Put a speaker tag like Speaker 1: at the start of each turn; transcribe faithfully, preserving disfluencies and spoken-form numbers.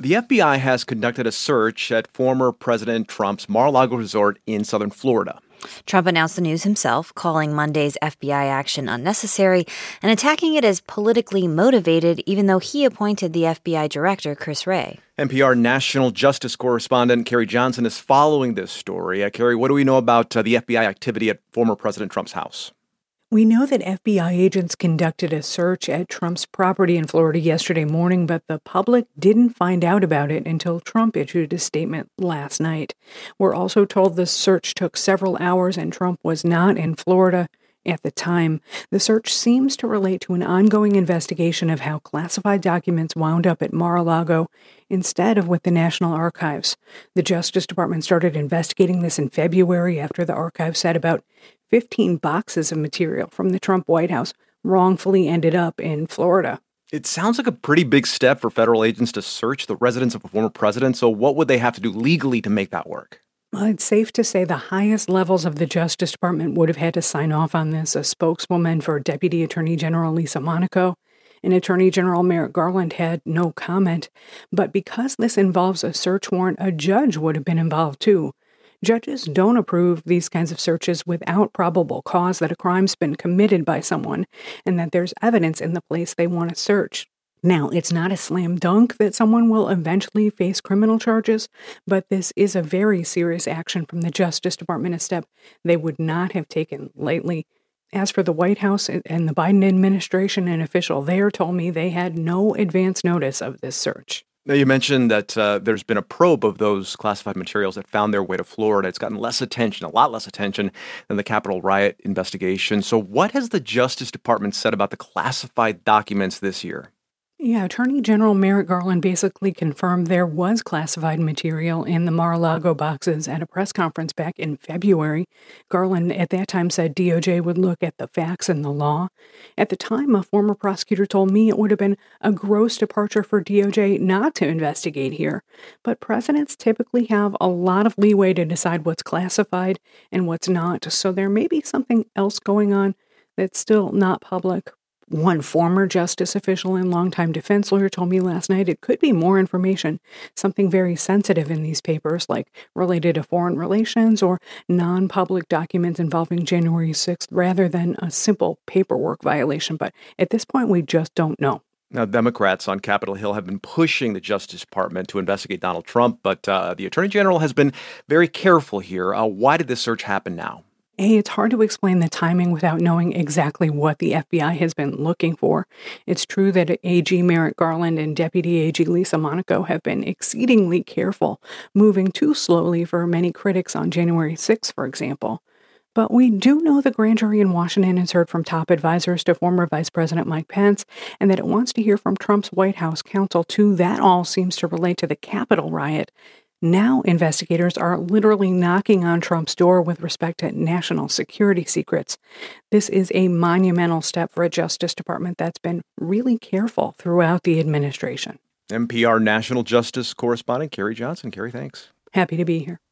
Speaker 1: The F B I has conducted a search at former President Trump's Mar-a-Lago resort in southern Florida.
Speaker 2: Trump announced the news himself, calling Monday's F B I action unnecessary and attacking it as politically motivated, even though he appointed the F B I director, Chris Wray.
Speaker 1: N P R national justice correspondent Carrie Johnson is following this story. Uh, Carrie, what do we know about uh, the F B I activity at former President Trump's house?
Speaker 3: We know that F B I agents conducted a search at Trump's property in Florida yesterday morning, but the public didn't find out about it until Trump issued a statement last night. We're also told the search took several hours and Trump was not in Florida at the time. The search seems to relate to an ongoing investigation of how classified documents wound up at Mar-a-Lago instead of with the National Archives. The Justice Department started investigating this in February after the archive said about fifteen boxes of material from the Trump White House wrongfully ended up in Florida.
Speaker 1: It sounds like a pretty big step for federal agents to search the residence of a former president. So what would they have to do legally to make that work?
Speaker 3: Well, it's safe to say the highest levels of the Justice Department would have had to sign off on this. A spokeswoman for Deputy Attorney General Lisa Monaco and Attorney General Merrick Garland had no comment. But because this involves a search warrant, a judge would have been involved too. Judges don't approve these kinds of searches without probable cause that a crime's been committed by someone and that there's evidence in the place they want to search. Now, it's not a slam dunk that someone will eventually face criminal charges, but this is a very serious action from the Justice Department, a step they would not have taken lightly. As for the White House and the Biden administration, an official there told me they had no advance notice of this search.
Speaker 1: Now, you mentioned that uh, there's been a probe of those classified materials that found their way to Florida. It's gotten less attention, a lot less attention than the Capitol riot investigation. So what has the Justice Department said about the classified documents this year?
Speaker 3: Yeah, Attorney General Merrick Garland basically confirmed there was classified material in the Mar-a-Lago boxes at a press conference back in February. Garland at that time said D O J would look at the facts and the law. At the time, a former prosecutor told me it would have been a gross departure for D O J not to investigate here. But presidents typically have a lot of leeway to decide what's classified and what's not, so there may be something else going on that's still not public. One former justice official and longtime defense lawyer told me last night it could be more information, something very sensitive in these papers, like related to foreign relations or non-public documents involving January sixth, rather than a simple paperwork violation. But at this point, we just don't know.
Speaker 1: Now, Democrats on Capitol Hill have been pushing the Justice Department to investigate Donald Trump, but uh, the Attorney General has been very careful here. Uh, why did this search happen now?
Speaker 3: A, it's hard to explain the timing without knowing exactly what the F B I has been looking for. It's true that A G Merrick Garland and Deputy A G Lisa Monaco have been exceedingly careful, moving too slowly for many critics on January sixth, for example. But we do know the grand jury in Washington has heard from top advisors to former Vice President Mike Pence, and that it wants to hear from Trump's White House counsel, too. That all seems to relate to the Capitol riot. Now investigators are literally knocking on Trump's door with respect to national security secrets. This is a monumental step for a Justice Department that's been really careful throughout the administration.
Speaker 1: N P R national justice correspondent Carrie Johnson. Carrie, thanks.
Speaker 3: Happy to be here.